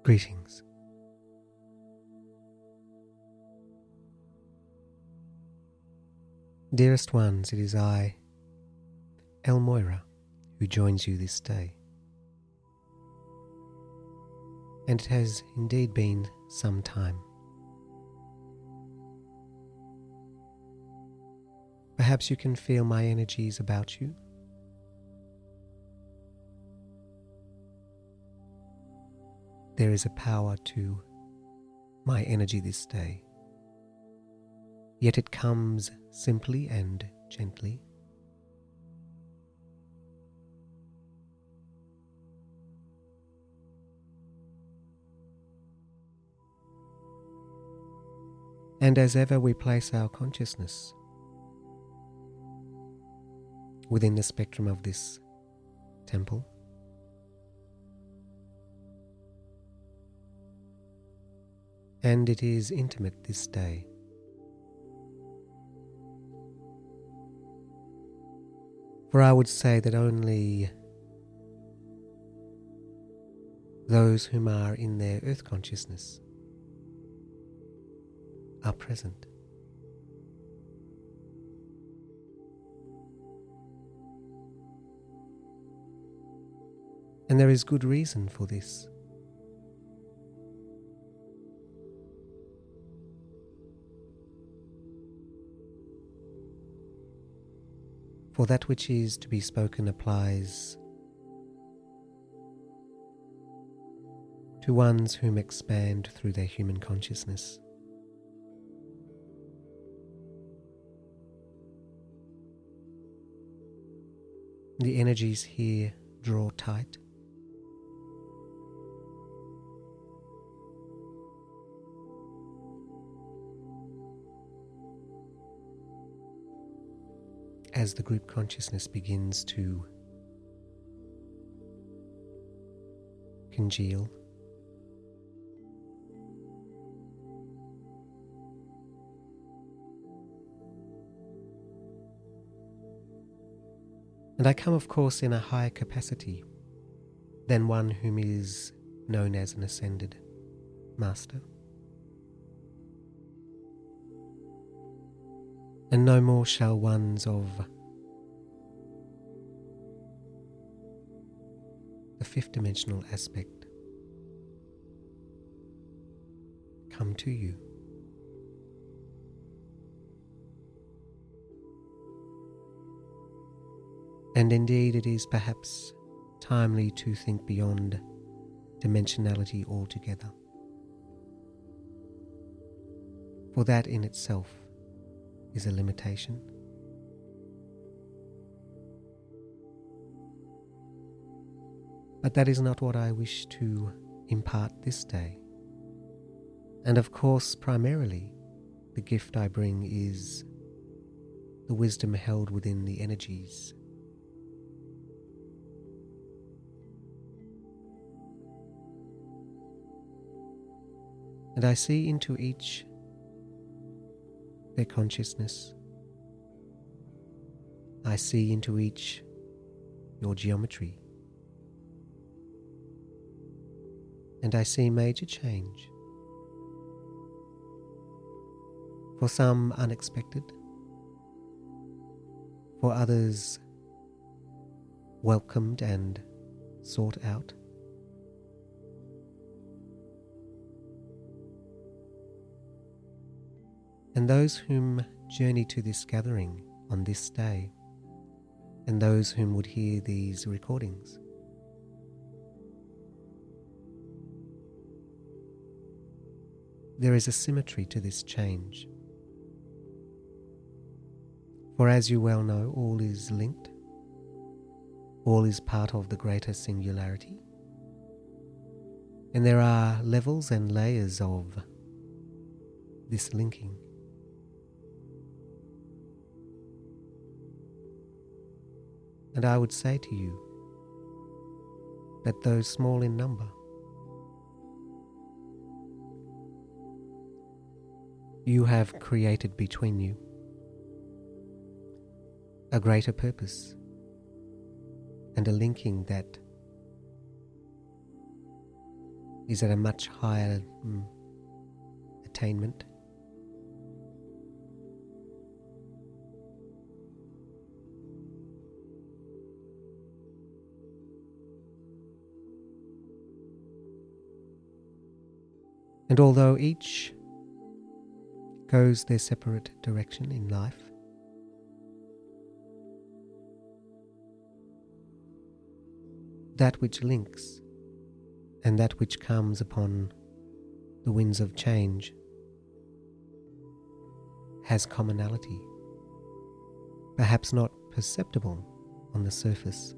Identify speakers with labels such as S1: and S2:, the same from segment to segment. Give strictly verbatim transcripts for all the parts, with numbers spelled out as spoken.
S1: Greetings. Dearest ones, it is I, El Moira, who joins you this day. And it has indeed been some time. Perhaps you can feel my energies about you. There is a power to my energy this day, yet it comes simply and gently. And as ever, we place our consciousness within the spectrum of this temple. And it is intimate this day. For I would say that only those whom are in their earth consciousness are present. And there is good reason for this. For that which is to be spoken applies to ones whom expand through their human consciousness. The energies here draw tight. As the group consciousness begins to congeal, and I come, of course, in a higher capacity than one whom is known as an ascended master. And no more shall ones of the fifth dimensional aspect come to you. And indeed it is perhaps timely to think beyond dimensionality altogether. For that in itself is a limitation. But that is not what I wish to impart this day. And of course, primarily, the gift I bring is the wisdom held within the energies. And I see into each their consciousness. I see into each your geometry. And I see major change. For some unexpected, for others welcomed and sought out. And those whom journey to this gathering on this day, and those whom would hear these recordings, there is a symmetry to this change. For as you well know, all is linked, all is part of the greater singularity, and there are levels and layers of this linking. And I would say to you that though small in number, you have created between you a greater purpose and a linking that is at a much higher mm, attainment. And although each goes their separate direction in life, that which links and that which comes upon the winds of change has commonality, perhaps not perceptible on the surface,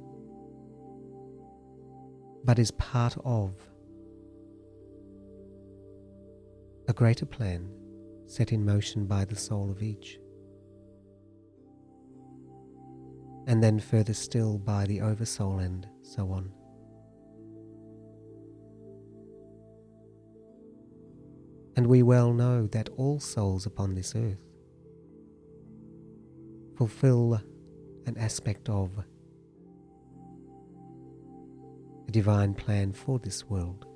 S1: but is part of a greater plan set in motion by the soul of each, and then further still by the oversoul, and so on. And we well know that all souls upon this earth fulfill an aspect of a divine plan for this world.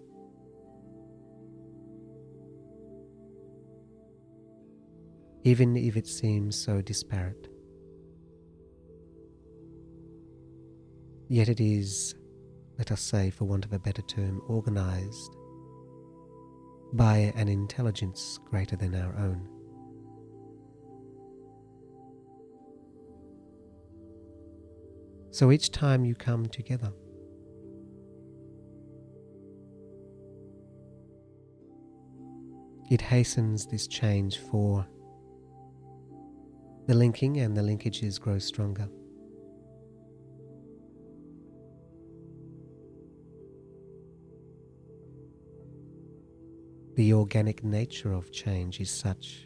S1: Even if it seems so disparate, yet it is, let us say, for want of a better term, organized by an intelligence greater than our own. So each time you come together, it hastens this change, for the linking and the linkages grow stronger. The organic nature of change is such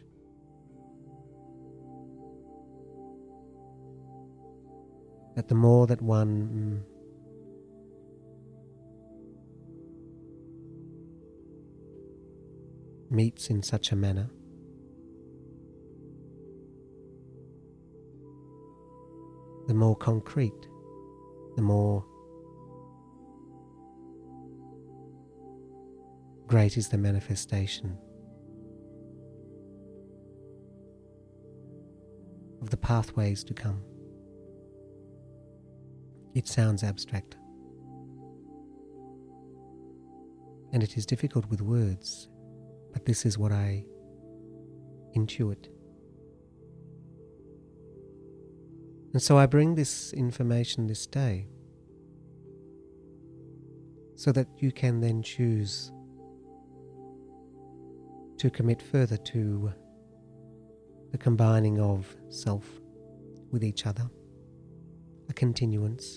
S1: that the more that one mm, meets in such a manner, the more concrete, the more great is the manifestation of the pathways to come. It sounds abstract, and it is difficult with words, but this is what I intuit. And so I bring this information this day so that you can then choose to commit further to the combining of self with each other, a continuance,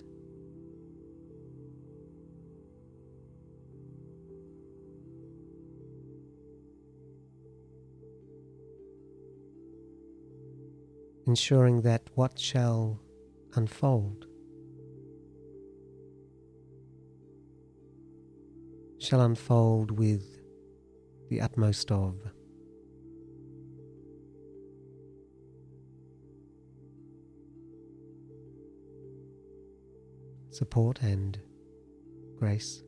S1: ensuring that what shall unfold shall unfold with the utmost of support and grace.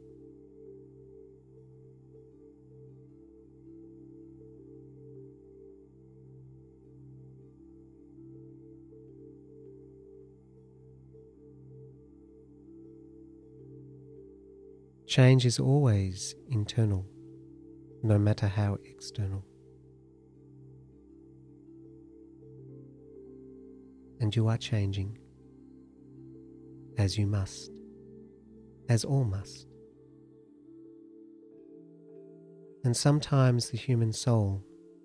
S1: Change is always internal, no matter how external. And you are changing, as you must, as all must. And sometimes the human soul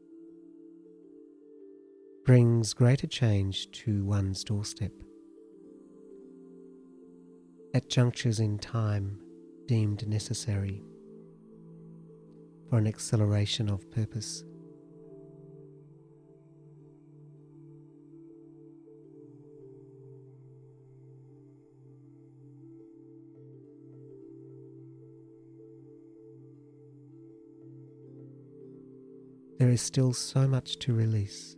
S1: brings greater change to one's doorstep at junctures in time deemed necessary for an acceleration of purpose. There is still so much to release,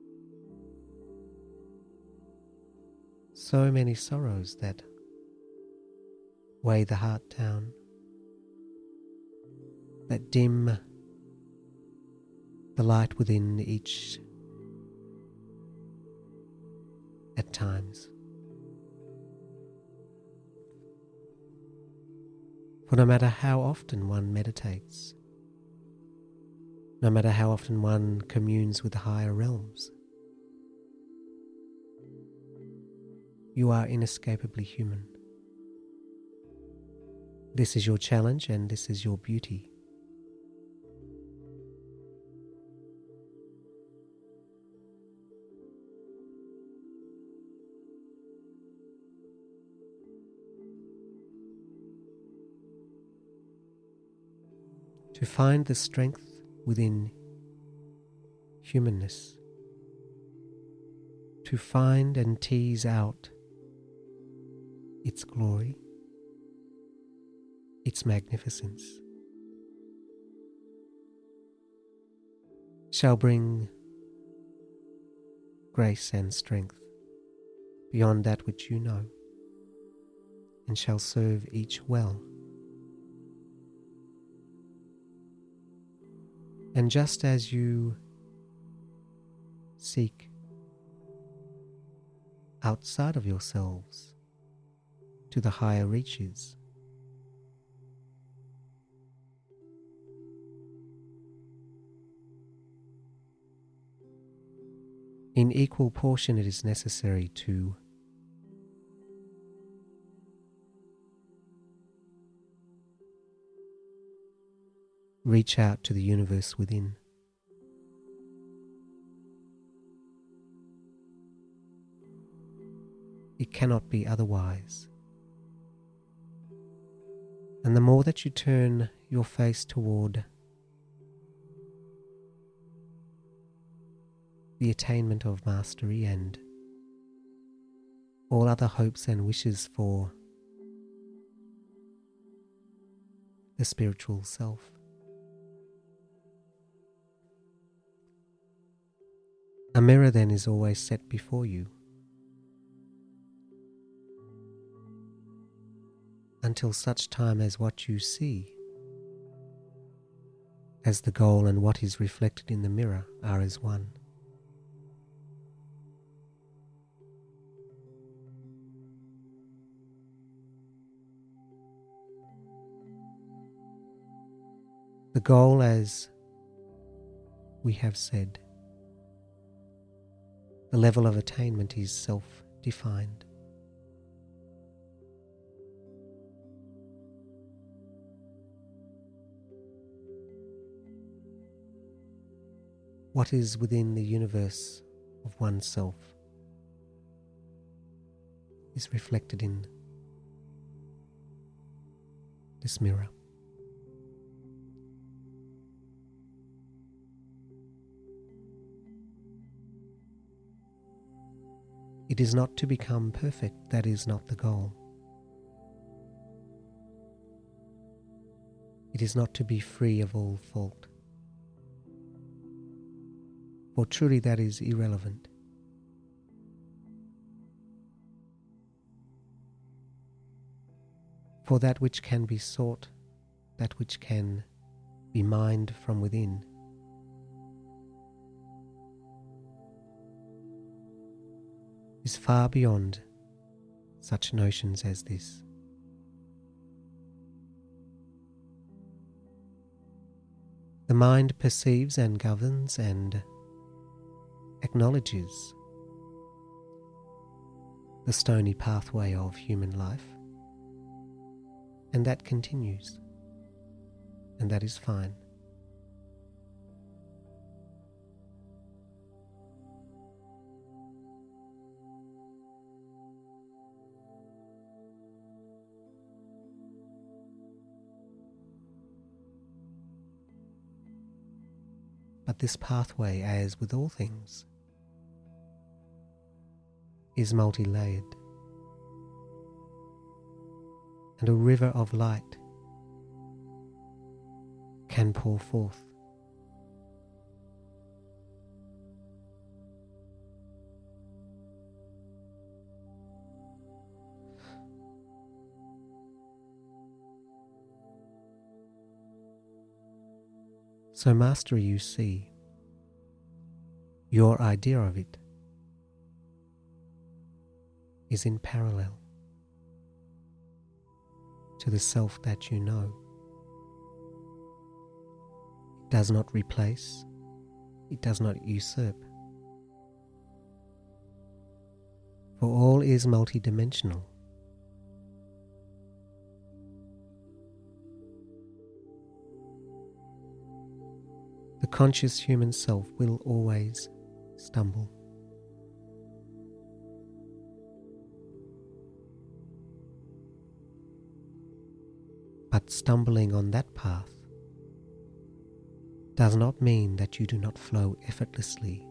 S1: so many sorrows that weigh the heart down, that dim the light within each at times. For no matter how often one meditates, no matter how often one communes with the higher realms, you are inescapably human. This is your challenge and this is your beauty. To find the strength within humanness, to find and tease out its glory, its magnificence, shall bring grace and strength beyond that which you know, and shall serve each well. And just as you seek outside of yourselves to the higher reaches, in equal portion it is necessary to reach out to the universe within. It cannot be otherwise. And the more that you turn your face toward the attainment of mastery and all other hopes and wishes for the spiritual self, a mirror then is always set before you until such time as what you see as the goal and what is reflected in the mirror are as one. The goal, as we have said, the level of attainment is self-defined. What is within the universe of oneself is reflected in this mirror. It is not to become perfect, that is not the goal. It is not to be free of all fault, for truly that is irrelevant. For that which can be sought, that which can be mined from within, is far beyond such notions as this. The mind perceives and governs and acknowledges the stony pathway of human life, and that continues, and that is fine. But this pathway, as with all things, is multi-layered, and a river of light can pour forth. So mastery, you see, your idea of it is in parallel to the self that you know. It does not replace, it does not usurp. For all is multidimensional. The conscious human self will always stumble. But stumbling on that path does not mean that you do not flow effortlessly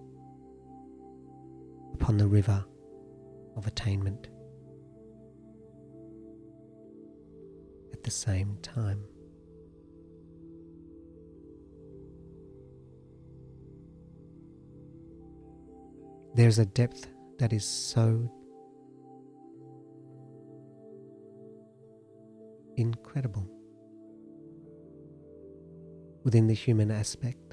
S1: upon the river of attainment at the same time. There's a depth that is so incredible within the human aspect,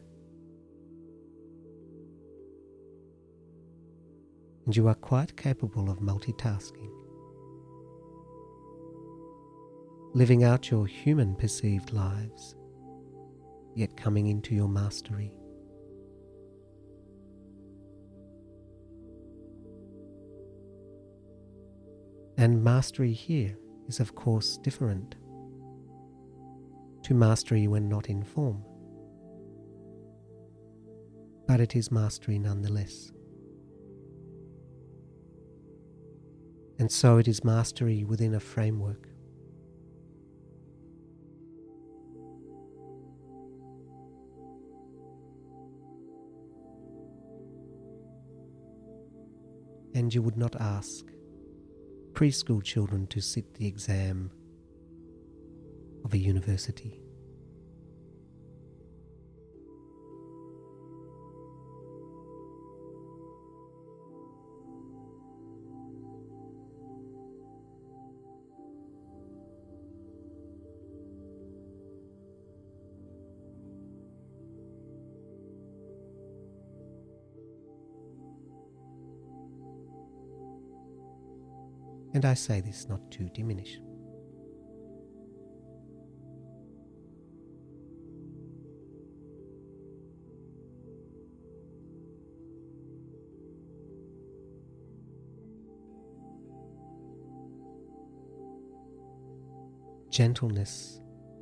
S1: and you are quite capable of multitasking, living out your human perceived lives, yet coming into your mastery. And mastery here is of course different to mastery when not in form, but it is mastery nonetheless. And so it is mastery within a framework. And you would not ask preschool children to sit the exam of a university. And I say this not to diminish. Gentleness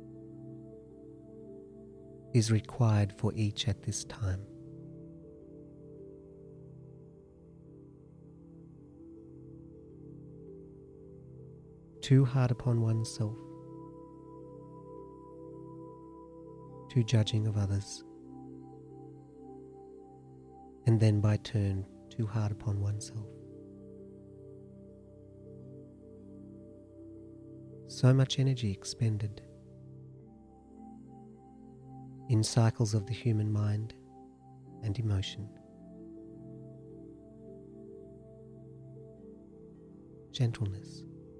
S1: is required for each at this time. Too hard upon oneself, too judging of others, and then by turn too hard upon oneself. So much energy expended in cycles of the human mind and emotion. Gentleness.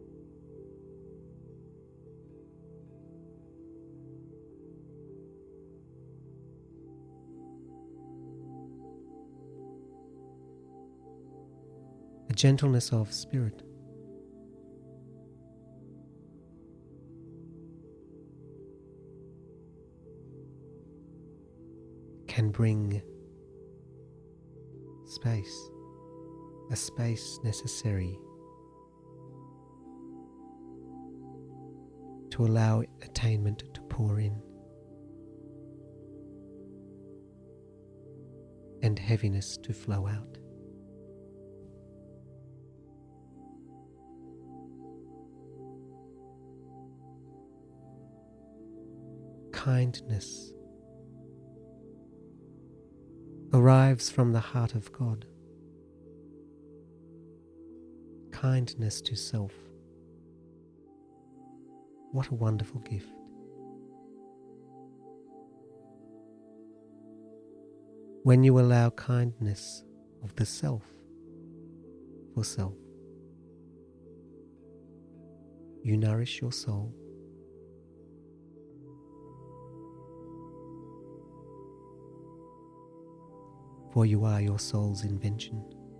S1: A gentleness of spirit. Can bring space, a space necessary to allow attainment to pour in and heaviness to flow out. Kindness arrives from the heart of God. Kindness to self. What a wonderful gift. When you allow kindness of the self for self, you nourish your soul, for you are your soul's invention.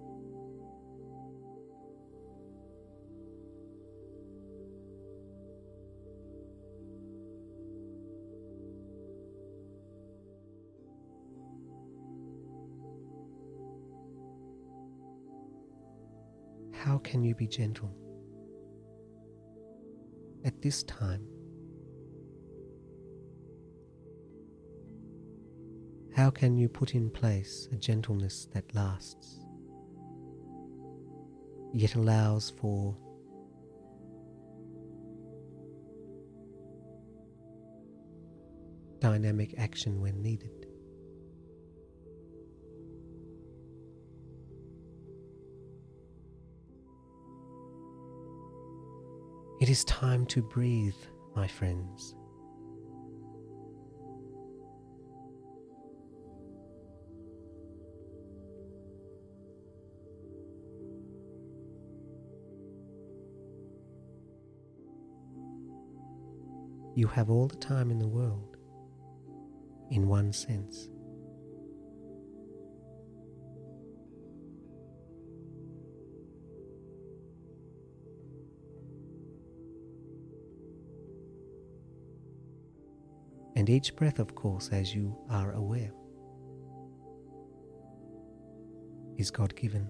S1: How can you be gentle at this time? How can you put in place a gentleness that lasts, yet allows for dynamic action when needed? It is time to breathe, my friends. You have all the time in the world, in one sense. And each breath, of course, as you are aware, is God-given,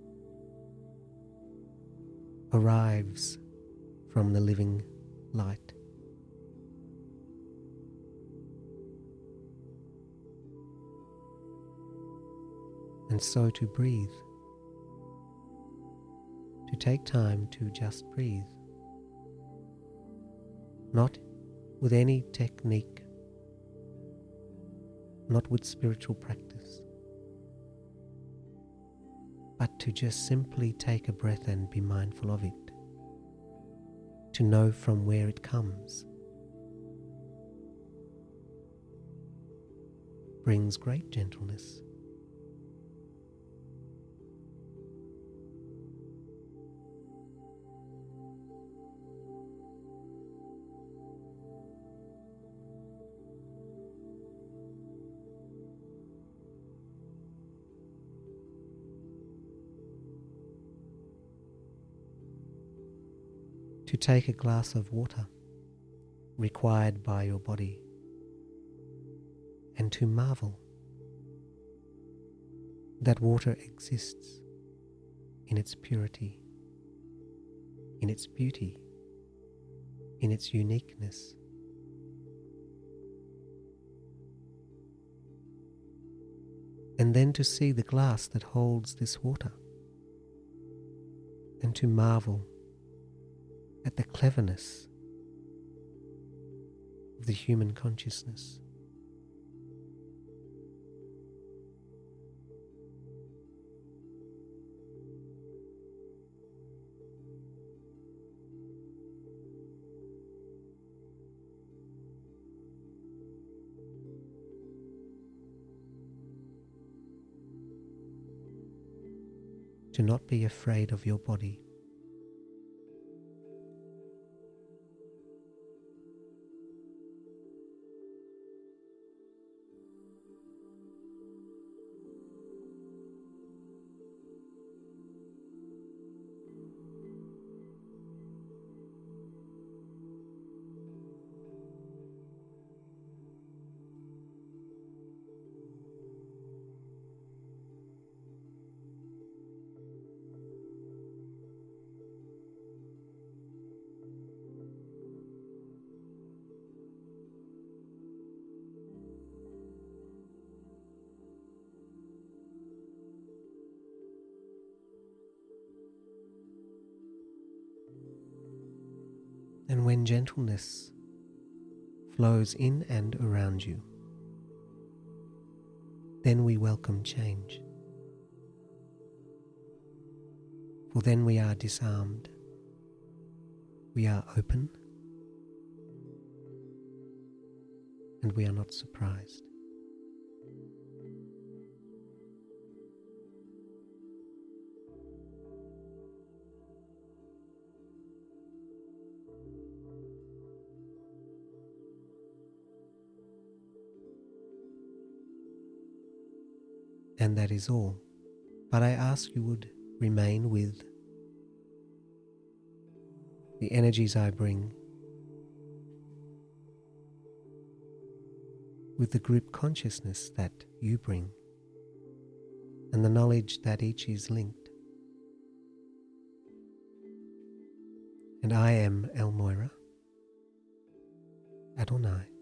S1: arrives from the living light. And so to breathe, to take time to just breathe, not with any technique, not with spiritual practice, but to just simply take a breath and be mindful of it, to know from where it comes, brings great gentleness. To take a glass of water required by your body and to marvel that water exists in its purity, in its beauty, in its uniqueness. And then to see the glass that holds this water and to marvel at the cleverness of the human consciousness. To not be afraid of your body. And when gentleness flows in and around you, then we welcome change. For then we are disarmed, we are open, and we are not surprised. and that is all. But I ask you would remain with the energies I bring, with the group consciousness that you bring, and the knowledge that each is linked. And I am Elmoira Adonai.